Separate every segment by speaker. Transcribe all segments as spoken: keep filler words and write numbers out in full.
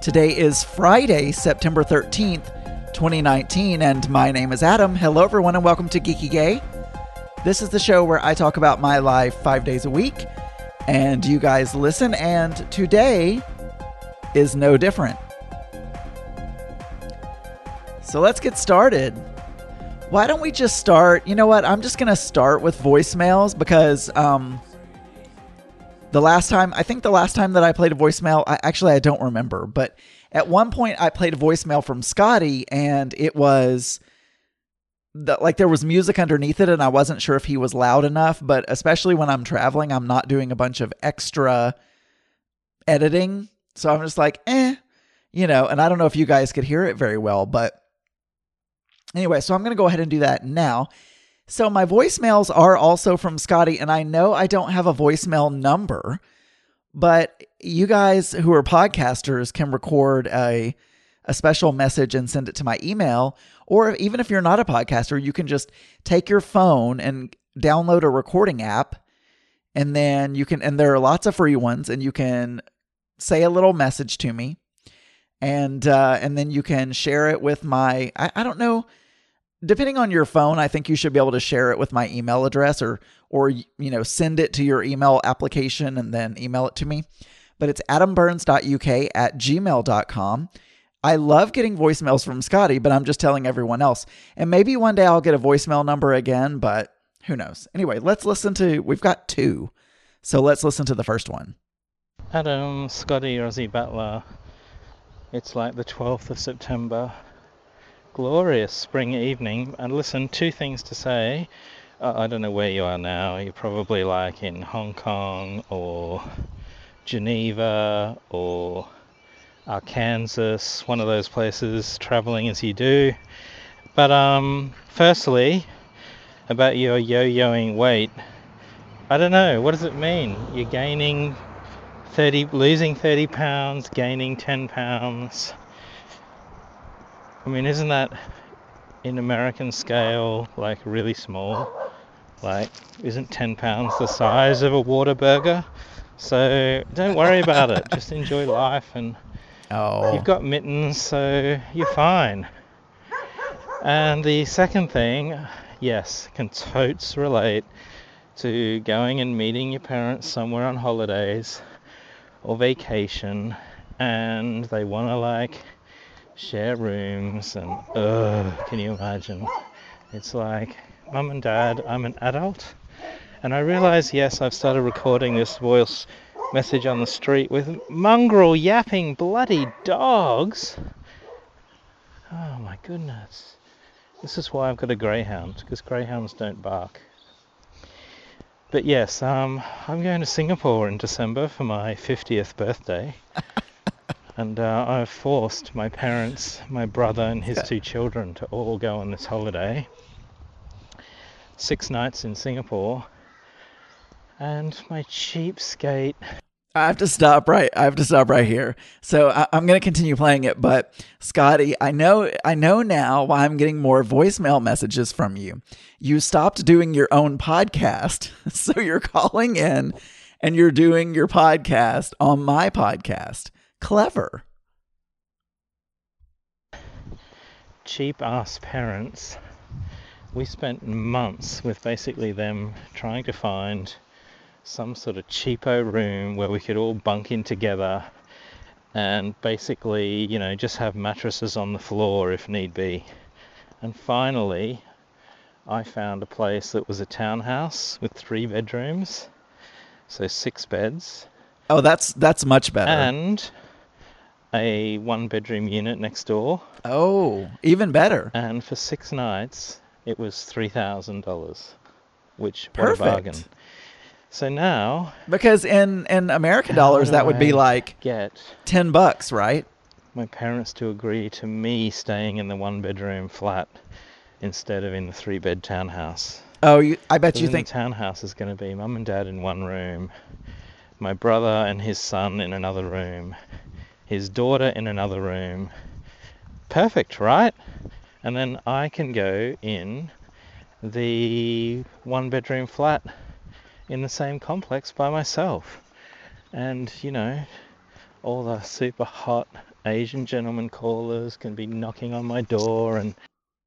Speaker 1: Today is Friday, September thirteenth, twenty nineteen, and my name is Adam. Hello, everyone, and welcome to Geeky Gay. This is the show where I talk about my life five days a week, and you guys listen, and today is no different. So let's get started. Why don't we just start? You know what? I'm just going to start with voicemails because um, the last time, I think the last time that I played a voicemail, I, actually, I don't remember. But at one point, I played a voicemail from Scotty, and it was the, like there was music underneath it, and I wasn't sure if he was loud enough. But especially when I'm traveling, I'm not doing a bunch of extra editing. So I'm just like, eh, you know, and I don't know if you guys could hear it very well, but anyway, so I'm going to go ahead and do that now. So my voicemails are also from Scotty, and I know I don't have a voicemail number, but you guys who are podcasters can record a, a special message and send it to my email. Or even if you're not a podcaster, you can just take your phone and download a recording app, and then you can, and there are lots of free ones, and you can say a little message to me, and uh, and then you can share it with my, I, I don't know, depending on your phone, I think you should be able to share it with my email address, or, or, you know, send it to your email application and then email it to me. But it's adamburns.uk at gmail dot com. I love getting voicemails from Scotty, but I'm just telling everyone else. And maybe one day I'll get a voicemail number again, but who knows? Anyway, let's listen to, we've got two. So let's listen to the first one.
Speaker 2: Adam, Scotty, Aussie Battler. It's like the twelfth of September. Glorious spring evening. And listen, two things to say. Uh, I don't know where you are now. You're probably like in Hong Kong or Geneva or Arkansas, one of those places, traveling as you do. But um, firstly, about your yo-yoing weight, I don't know. What does it mean? You're gaining thirty, losing thirty pounds, gaining ten pounds. I mean, isn't that in American scale like really small? Like, isn't ten pounds the size of a Whataburger? So don't worry about it. Just enjoy life, and
Speaker 1: oh.
Speaker 2: You've got mittens, so you're fine. And the second thing, yes, can totes relate to going and meeting your parents somewhere on holidays or vacation, and they want to like share rooms, and uh can you imagine? It's like, Mum and Dad, I'm an adult, and I realize, yes, I've started recording this voice message on the street with mongrel yapping bloody dogs. Oh my goodness. This is why I've got a greyhound, because greyhounds don't bark. But yes, um, I'm going to Singapore in December for my fiftieth birthday. And uh, I've forced my parents, my brother and his two children to all go on this holiday. Six nights in Singapore. And my cheapskate...
Speaker 1: I have to stop right. I have to stop right here. So I, I'm going to continue playing it, but Scotty, I know, I know now why I'm getting more voicemail messages from you. You stopped doing your own podcast, so you're calling in and you're doing your podcast on my podcast. Clever.
Speaker 2: Cheap ass parents. We spent months with basically them trying to find some sort of cheapo room where we could all bunk in together and basically, you know, just have mattresses on the floor if need be. And finally, I found a place that was a townhouse with three bedrooms, so six beds.
Speaker 1: Oh, that's that's much better.
Speaker 2: And a one-bedroom unit next door.
Speaker 1: Oh, even better.
Speaker 2: And for six nights, it was three thousand dollars, which,
Speaker 1: Perfect.
Speaker 2: What a bargain. So now...
Speaker 1: Because in, in American dollars, that would be like
Speaker 2: get
Speaker 1: ten bucks, right?
Speaker 2: My parents to agree to me staying in the one-bedroom flat instead of in the three-bed townhouse.
Speaker 1: Oh, you, I bet you
Speaker 2: in
Speaker 1: think...
Speaker 2: the townhouse is going to be Mum and Dad in one room, my brother and his son in another room, his daughter in another room. Perfect, right? And then I can go in the one-bedroom flat in the same complex by myself. And, you know, all the super hot Asian gentlemen callers can be knocking on my door and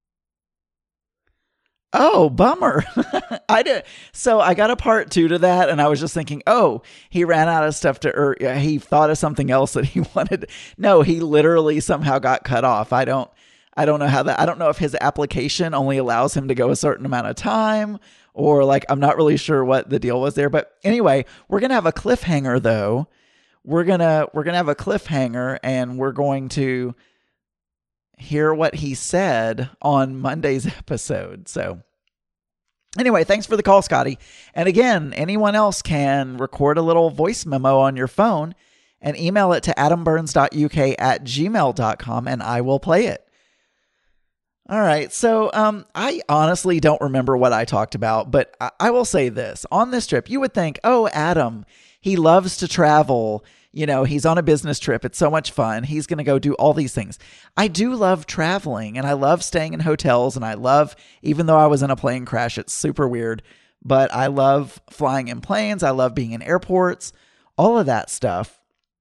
Speaker 1: Oh, bummer. I did. So I got a part two to that, and I was just thinking, oh, he ran out of stuff to, or yeah, he thought of something else that he wanted. No, he literally somehow got cut off. I don't, I don't know how that. I don't know if his application only allows him to go a certain amount of time, or like I'm not really sure what the deal was there. But anyway, we're gonna have a cliffhanger though. We're gonna we're gonna have a cliffhanger, and we're going to hear what he said on Monday's episode. So anyway, thanks for the call, Scotty. And again, anyone else can record a little voice memo on your phone and email it to adamburns.uk at gmail dot com, and I will play it. All right. So um, I honestly don't remember what I talked about, but I, I will say this. On this trip, you would think, oh, Adam, he loves to travel. You know, he's on a business trip. It's so much fun. He's going to go do all these things. I do love traveling, and I love staying in hotels, and I love, even though I was in a plane crash, it's super weird, but I love flying in planes. I love being in airports, all of that stuff.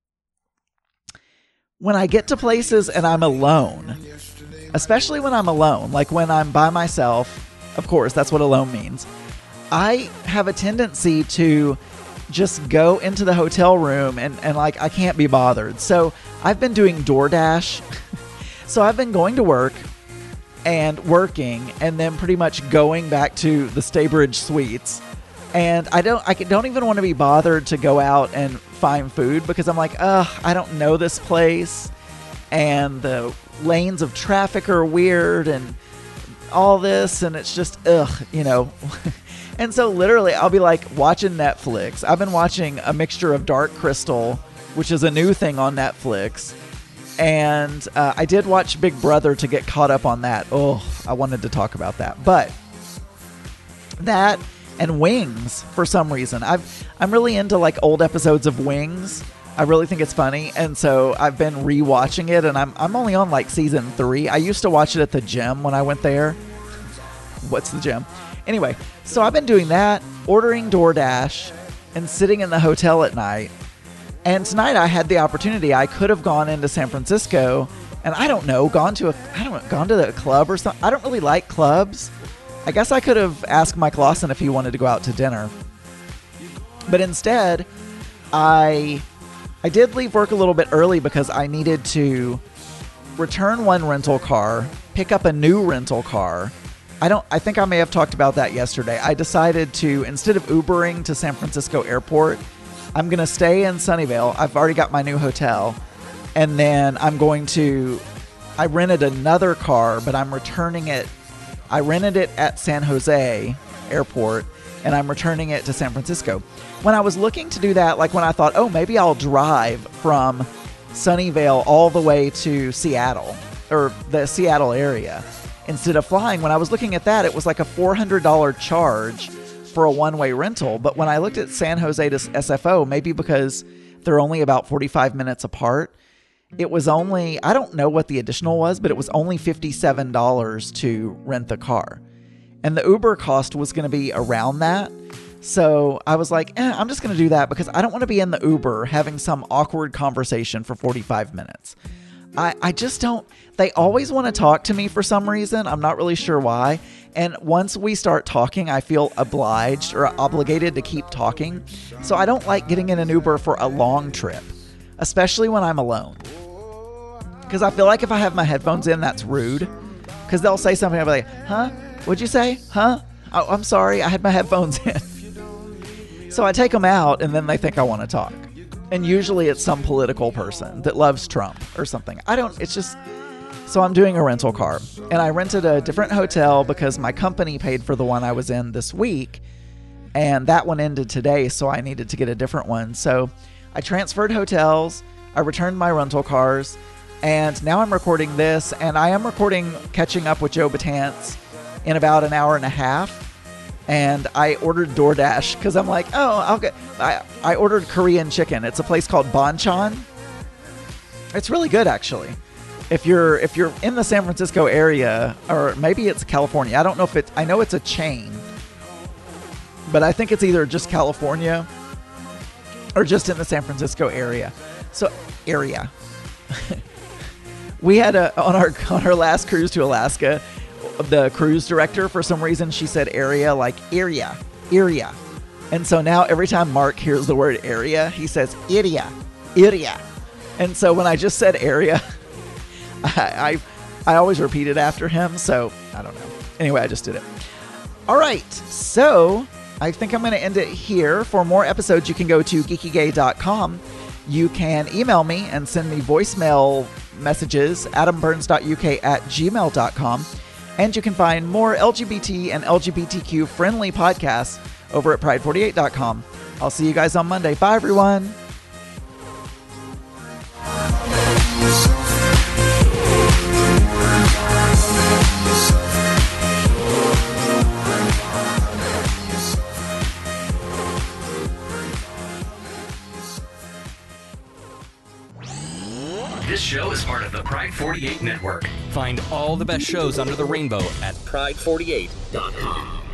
Speaker 1: When I get to places and I'm alone, especially when I'm alone, like when I'm by myself, of course, that's what alone means, I have a tendency to just go into the hotel room and, and like, I can't be bothered. So I've been doing DoorDash. So I've been going to work and working and then pretty much going back to the Staybridge Suites. And I don't, I don't even want to be bothered to go out and find food because I'm like, ugh, I don't know this place. And the lanes of traffic are weird and all this. And it's just, ugh, you know. And so literally I'll be like watching Netflix. I've been watching a mixture of Dark Crystal, which is a new thing on Netflix. And uh, I did watch Big Brother to get caught up on that. Oh, I wanted to talk about that. But that and Wings for some reason. I've, I'm really into like old episodes of Wings. I really think it's funny. And so I've been rewatching it, and I'm, I'm only on like season three. I used to watch it at the gym when I went there. What's the gym? Anyway, so I've been doing that, ordering DoorDash, and sitting in the hotel at night. And tonight I had the opportunity. I could have gone into San Francisco and I don't know, gone to a, I don't know, gone to the club or something. I don't really like clubs. I guess I could have asked Mike Lawson if he wanted to go out to dinner. But instead, I I did leave work a little bit early because I needed to return one rental car, pick up a new rental car. I don't I think I may have talked about that yesterday. I decided to, instead of Ubering to San Francisco Airport, I'm going to stay in Sunnyvale. I've already got my new hotel. And then I'm going to, I rented another car, but I'm returning it. I rented it at San Jose Airport, and I'm returning it to San Francisco. When I was looking to do that, like when I thought, oh, maybe I'll drive from Sunnyvale all the way to Seattle, or the Seattle area, instead of flying, when I was looking at that, it was like a four hundred dollars charge for a one-way rental. But when I looked at San Jose to S F O, maybe because they're only about forty-five minutes apart, it was only, I don't know what the additional was, but it was only fifty-seven dollars to rent the car. And the Uber cost was going to be around that. So I was like, eh, I'm just going to do that because I don't want to be in the Uber having some awkward conversation for forty-five minutes. I, I just don't, they always want to talk to me for some reason. I'm not really sure why. And once we start talking, I feel obliged or obligated to keep talking. So I don't like getting in an Uber for a long trip, especially when I'm alone. Because I feel like if I have my headphones in, that's rude. Because they'll say something, I'll be like, huh? What'd you say? Huh? Oh, I'm sorry, I had my headphones in. So I take them out, and then they think I want to talk. And usually it's some political person that loves Trump or something. I don't, it's just, so I'm doing a rental car. And I rented a different hotel because my company paid for the one I was in this week. And that one ended today, so I needed to get a different one. So I transferred hotels, I returned my rental cars, and now I'm recording this. And I am recording Catching Up with Joe Batance in about an hour and a half. And I ordered DoorDash because I'm like, oh, I'll get. I, I ordered Korean chicken. It's a place called Bonchon. It's really good, actually. If you're if you're in the San Francisco area, or maybe it's California. I don't know if it's. I know it's a chain, but I think it's either just California or just in the San Francisco area. So area. We had a on our on our last cruise to Alaska, the cruise director, for some reason, she said area like area, area. And so now every time Mark hears the word area, he says iria, iria. And so when I just said area, I, I I always repeat it after him. So I don't know. Anyway, I just did it. All right. So I think I'm going to end it here. For more episodes, you can go to geeky gay dot com. You can email me and send me voicemail messages, adam burns dot u k at gmail dot com. And you can find more L G B T and L G B T Q friendly podcasts over at pride forty-eight dot com. I'll see you guys on Monday. Bye, everyone.
Speaker 3: This show is part of the Pride forty-eight Network. Find all the best shows under the rainbow at pride forty-eight dot com.